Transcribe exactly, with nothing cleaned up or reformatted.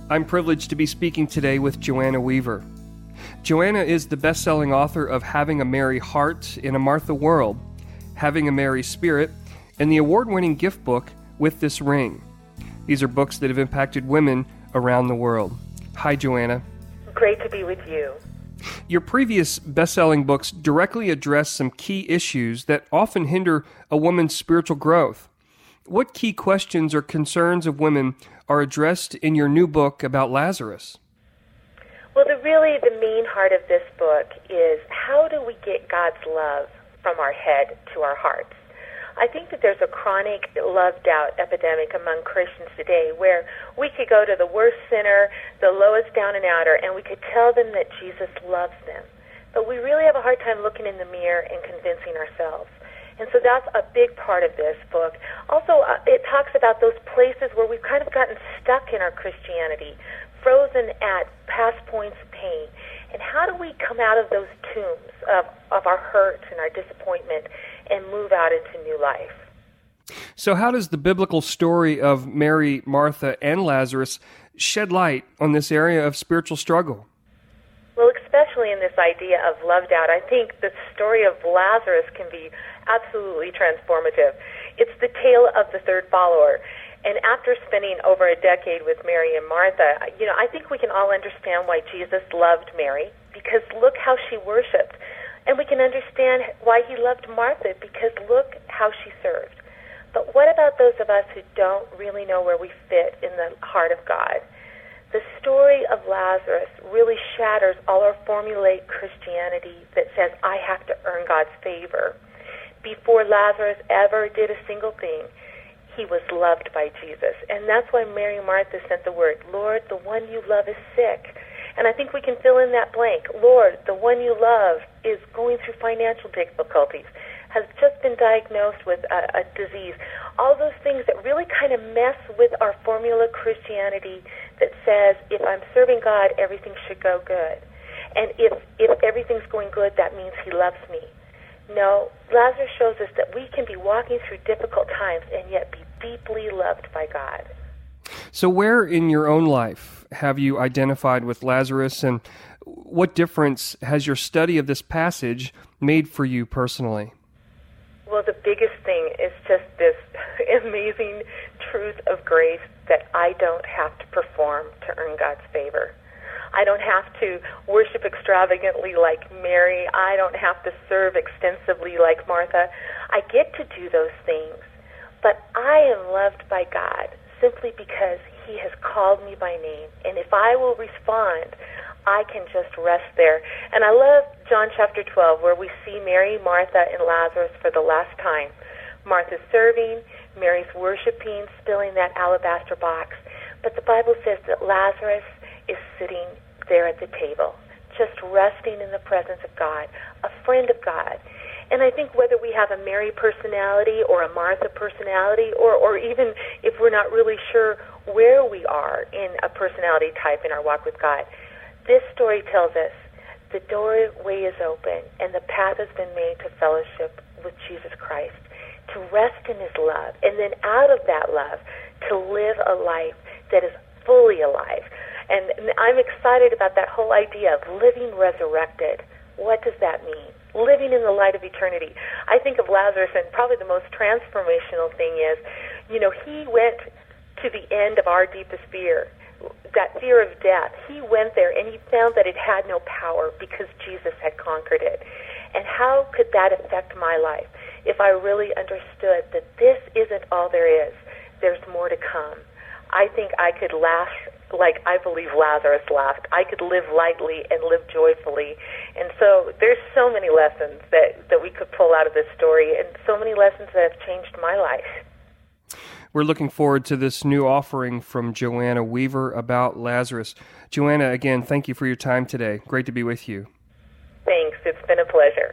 I'm privileged to be speaking today with Joanna Weaver. Joanna is the best-selling author of Having a Mary Heart in a Martha World, Having a Mary Spirit, and the award-winning gift book, With This Ring. These are books that have impacted women around the world. Hi, Joanna. Great to be with you. Your previous best-selling books directly address some key issues that often hinder a woman's spiritual growth. What key questions or concerns of women are addressed in your new book about Lazarus? Well, the, really, the main heart of this book is how do we get God's love from our head to our hearts? I think that there's a chronic love-doubt epidemic among Christians today where we could go to the worst sinner, the lowest down and outer, and we could tell them that Jesus loves them. But we really have a hard time looking in the mirror and convincing ourselves. And so that's a big part of this book. Also, uh, it talks about those places where we've kind of gotten stuck in our Christianity, frozen at past points of pain. And how do we come out of those tombs of, of our hurt and our disappointment and move out into new life? So how does the biblical story of Mary, Martha, and Lazarus shed light on this area of spiritual struggle? Well, especially in this idea of loved out, I think the story of Lazarus can be absolutely transformative. It's the tale of the third follower. And after spending over a decade with Mary and Martha, you know, I think we can all understand why Jesus loved Mary, because look how she worshiped. And we can understand why he loved Martha, because look how she served. But what about those of us who don't really know where we fit in the heart of God? The story of Lazarus really shatters all our formulaic Christianity that says, I have to earn God's favor. Before Lazarus ever did a single thing, he was loved by Jesus. And that's why Mary and Martha sent the word, Lord, the one you love is sick. And I think we can fill in that blank. Lord, the one you love is going through financial difficulties, has just been diagnosed with a, a disease. All those things that really kind of mess with our formula Christianity that says, if I'm serving God, everything should go good. And if, if everything's going good, that means he loves me. No, Lazarus shows us that we can be walking through difficult times and yet be deeply loved by God. So where in your own life have you identified with Lazarus, and what difference has your study of this passage made for you personally? Well, the biggest thing is just this amazing truth of grace that I don't have to perform to earn God's favor. I don't have to worship extravagantly like Mary. I don't have to serve extensively like Martha. I get to do those things, but I am loved by God simply because he has called me by name. And if I will respond, I can just rest there. And I love John chapter twelve, where we see Mary, Martha, and Lazarus for the last time. Martha's serving, Mary's worshiping, spilling that alabaster box. But the Bible says that Lazarus is sitting there at the table, just resting in the presence of God, a friend of God. And I think whether we have a Mary personality or a Martha personality, or, or even if we're not really sure where we are in a personality type in our walk with God, this story tells us the doorway is open and the path has been made to fellowship with Jesus Christ, to rest in his love, and then out of that love, to live a life that is fully alive. And I'm excited about that whole idea of living resurrected. What does that mean? Living in the light of eternity. I think of Lazarus, and probably the most transformational thing is, you know, he went to the end of our deepest fear, that fear of death. He went there and he found that it had no power because Jesus had conquered it. And how could that affect my life if I really understood that this isn't all there is? There's more to come. I think I could laugh like I believe Lazarus laughed. I could live lightly and live joyfully. And so there's so many lessons that, that we could pull out of this story, and so many lessons that have changed my life. We're looking forward to this new offering from Joanna Weaver about Lazarus. Joanna, again, thank you for your time today. Great to be with you. Thanks. It's been a pleasure.